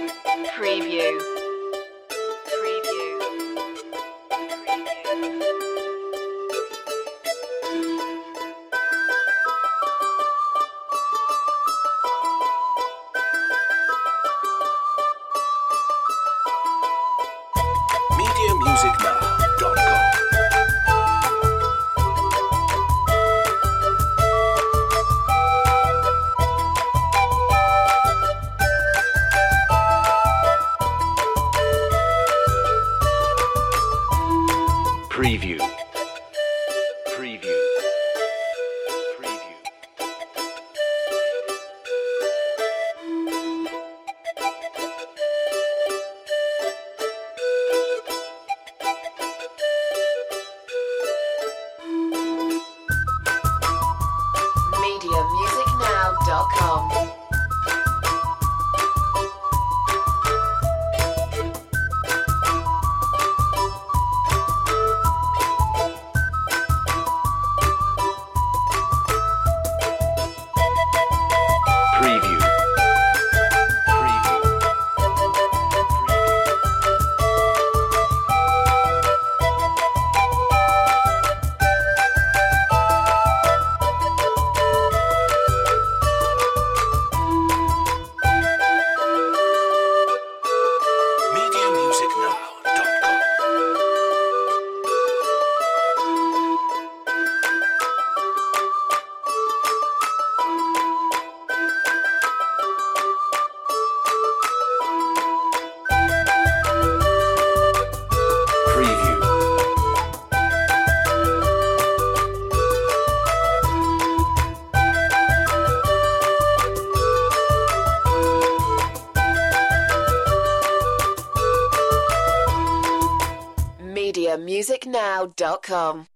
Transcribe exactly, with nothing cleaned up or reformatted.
Preview. Preview. media music now dot com. Preview. Preview. Preview. media music now dot com. Preview. Preview. media music now dot com. Preview. media music now dot com.